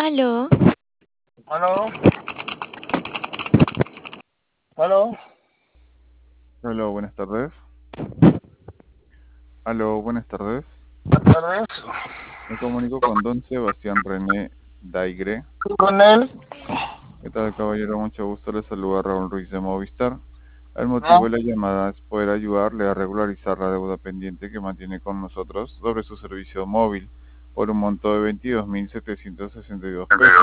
Aló, Aló, aló, Aló, buenas tardes. Aló, buenas tardes. buenas tardes. Me comunico con don Sebastián René Daigre. Con él, ¿Qué tal, caballero? Mucho gusto. Le saluda Raúl Ruiz de Movistar. El motivo ¿no? de la llamada es poder ayudarle a regularizar la deuda pendiente que mantiene con nosotros sobre su servicio móvil por un monto de 22.762 pesos.